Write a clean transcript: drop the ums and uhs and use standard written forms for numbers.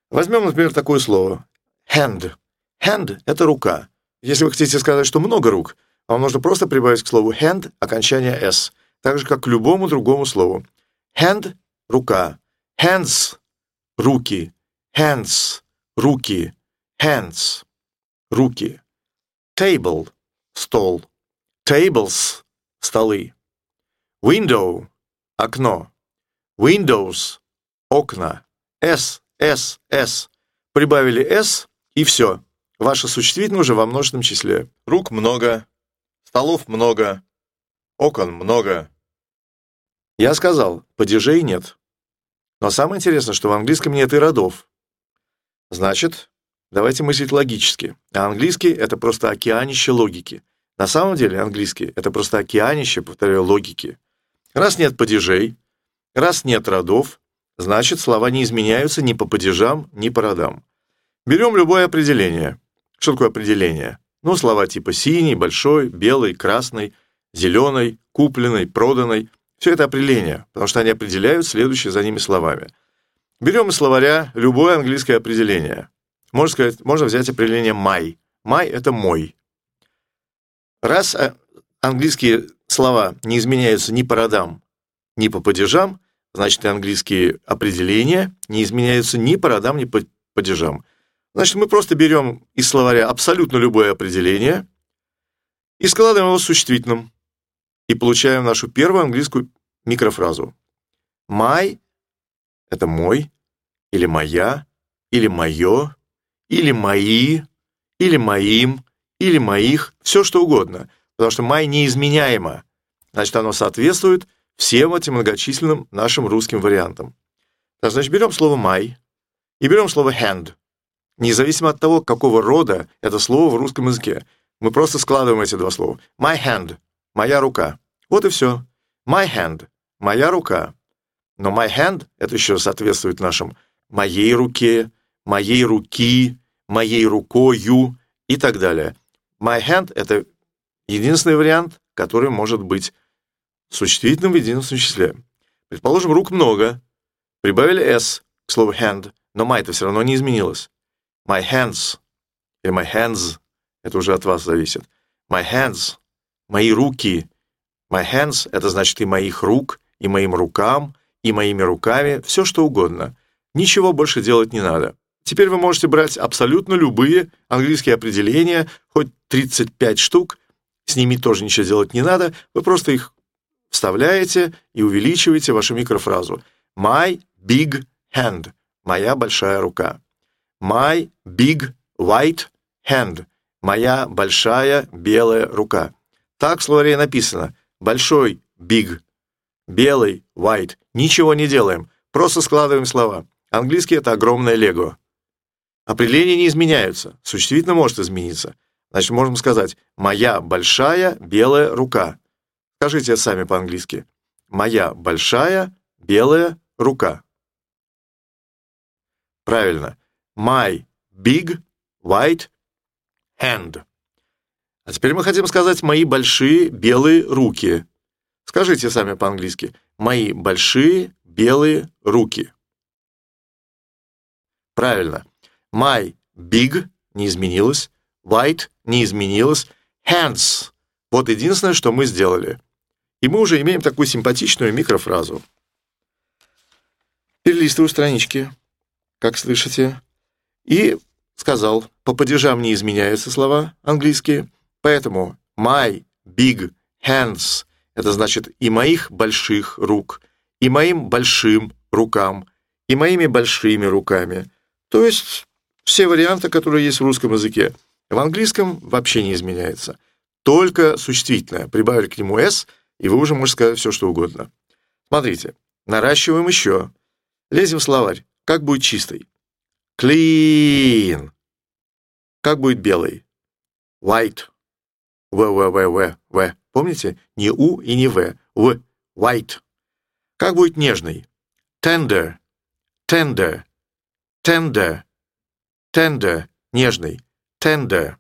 Возьмем, например, такое слово hand. Hand — это рука. Если вы хотите сказать, что много рук, вам нужно просто прибавить к слову hand окончание s, так же, как к любому другому слову. Hand — рука. Hands — руки. Hands — руки. Hands — руки. Table — стол. Tables — столы. Window — окно. Windows — окна. S. Прибавили s, и все. Ваше существительное уже во множественном числе. Рук много, столов много, окон много. Я сказал, падежей нет. Но самое интересное, что в английском нет и родов. Значит, давайте мыслить логически. А английский — это просто океанище логики. На самом деле английский — это просто океанище, повторяю, логики. Раз нет падежей, раз нет родов, значит, слова не изменяются ни по падежам, ни по родам. Берем любое определение. Что такое определение? Слова типа синий, большой, белый, красный, зеленый, купленный, проданный. Все это определения, потому что они определяют следующие за ними словами. Берем из словаря любое английское определение. Можно взять определение my. My — это мой. Раз английские слова не изменяются ни по родам, ни по падежам, значит, и английские определения не изменяются ни по родам, ни по падежам. Значит, мы просто берем из словаря абсолютно любое определение и складываем его с существительным, и получаем нашу первую английскую микрофразу. My — это мой, или моя, или мое, или мои, или моим, или моих, все что угодно, потому что my неизменяемо, значит, оно соответствует всем этим многочисленным нашим русским вариантам. Так, значит, берем слово my и берем слово hand. Независимо от того, какого рода это слово в русском языке, мы просто складываем эти два слова. My hand — моя рука. Вот и все. My hand — моя рука. Но my hand — это еще соответствует нашим моей руке, моей руки, моей рукою и так далее. My hand — это единственный вариант, который может быть существительным в единственном числе. Предположим, рук много. Прибавили s к слову hand, но my-то все равно не изменилось. My hands или my hands — это уже от вас зависит. My hands — мои руки. My hands — это значит и моих рук, и моим рукам, и моими руками, все что угодно. Ничего больше делать не надо. Теперь вы можете брать абсолютно любые английские определения, хоть 35 штук, с ними тоже ничего делать не надо, вы просто их вставляете и увеличиваете вашу микрофразу. My big hand — моя большая рука. My big white hand — моя большая белая рука. Так в словаре написано. Большой big, белый white. Ничего не делаем, просто складываем слова. Английский — это огромное лего. Определения не изменяются, существительное может измениться. Значит, можем сказать «моя большая белая рука». Скажите это сами по-английски. «Моя большая белая рука». Правильно. My big white hand. А теперь мы хотим сказать «мои большие белые руки». Скажите сами по-английски. «Мои большие белые руки». Правильно. My big не изменилось, white не изменилось, hands. Вот единственное, что мы сделали. И мы уже имеем такую симпатичную микрофразу. Перелистываю странички, как слышите, и сказал, по падежам не изменяются слова английские, поэтому my big hands — это значит и моих больших рук, и моим большим рукам, и моими большими руками. То есть все варианты, которые есть в русском языке. В английском вообще не изменяется. Только существительное. Прибавили к нему s, и вы уже можете сказать все, что угодно. Смотрите, наращиваем еще. Лезем в словарь. Как будет чистый? Clean. Как будет белый? White. В. Помните? Не у и не в. В. White. Как будет нежный? Tender. Tender. Tender. Tender. Нежный. Tender.